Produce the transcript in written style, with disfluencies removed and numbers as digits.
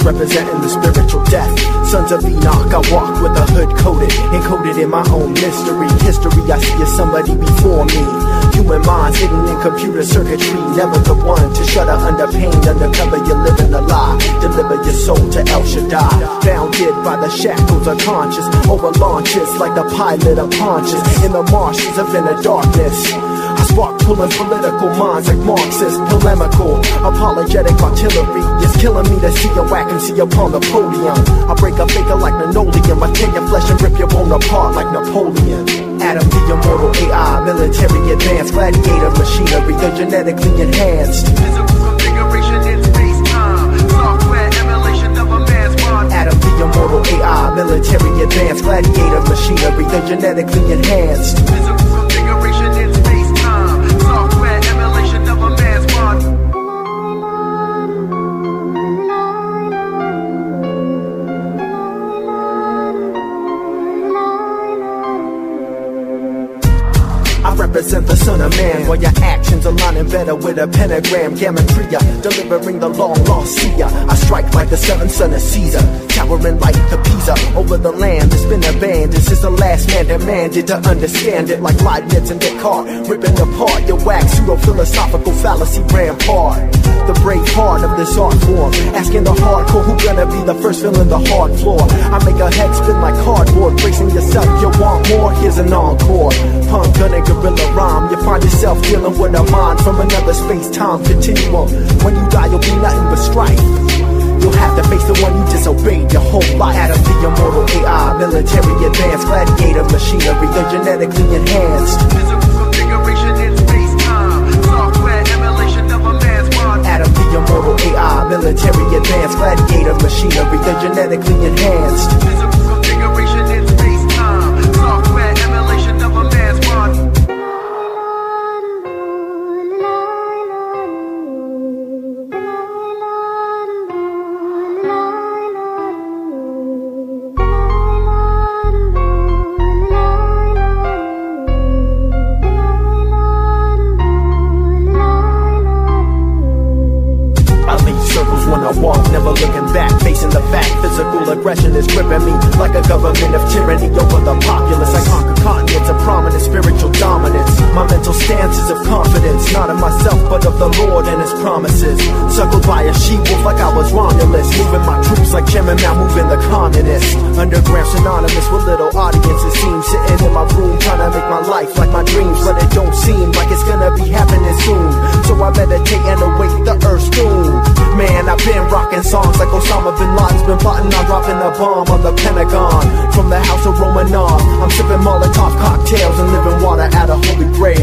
representing the spiritual death. Sons of Enoch, I walk with a hood coated, encoded in my own mystery. History I see as somebody before me. Human minds hidden in computer circuitry. Never the one to shudder under pain. Undercover you're living a lie. Deliver your soul to El Shaddai. Bounded by the shackles of conscience. Over launches like the pilot of Pontius. In the marshes of inner darkness, I spark pulling political minds like Marxist, polemical, apologetic artillery is killing me to see a vacancy upon the podium. I break a faker like linoleum, I tear your flesh and rip your bone apart like Napoleon. Adam the immortal AI, military advanced, gladiator machinery, they're genetically enhanced. Physical configuration in space-time, software emulation of a man's mind. Adam the immortal AI, military advanced, gladiator machinery, they're genetically enhanced. Physical configuration in space-time, software emulation of a man's mind. I represent the Son of Man, while your actions aligning better with a pentagram. Gematria, delivering the long lost seer. I strike like the seventh son of Caesar, towering like the Pisa over the land. It's been abandoned since the last man demanded to understand it, like Leibniz and Descartes, ripping apart your wax pseudo-philosophical fallacy rampart. The brave heart of this art form, asking the hardcore who gonna be the first filling the hard floor. I make a head spin like cardboard, bracing yourself, you want more, here's an encore. Punk, gun, and gorilla rhyme, you find yourself dealing with a mind from another space-time continuum. When you die, you'll be nothing but strife. You'll have to face the one you disobeyed your whole life. Adam the immortal AI, military advanced, gladiator machinery, they're genetically enhanced. Physical configuration in space-time, software emulation of a man's mind. Adam the immortal AI, military advanced, gladiator machinery, they're genetically enhanced. Physical configuration in space-time, software emulation of a man's mind. When I walk, never looking back, facing the fact, physical aggression is gripping me like a government of tyranny over the populace. I conquer continents of prominent spiritual dominance. My mental stance is of confidence, not of myself but of the Lord and His promises. Suckled by a she-wolf like I was Romulus, moving my troops like Chairman Mao moving the communists. Underground synonymous with little audiences, seems sitting in my room trying to make my life like my dreams, but it don't seem like it's gonna be happening soon. So I meditate and await the earth's doom. Man, I've been rocking songs like Osama bin Laden's been plotting on dropping a bomb on the Pentagon. From the house of Romanov, I'm sipping Molotov cocktails and living water at a holy grail.